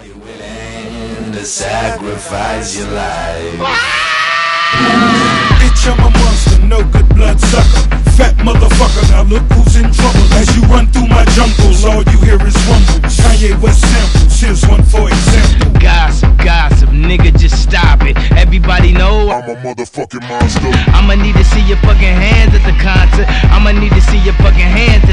You willing to sacrifice your life? Bitch, I'm a monster, no good blood sucker. Fat motherfucker, now look who's in trouble. As you run through my jungles, all you hear is rumbles. Kanye West samples, here's one for example. Gossip, nigga, just stop it. Everybody know I'm a motherfucking monster. I'ma need to see your fucking hands at the concert. I'ma need to see your fucking hands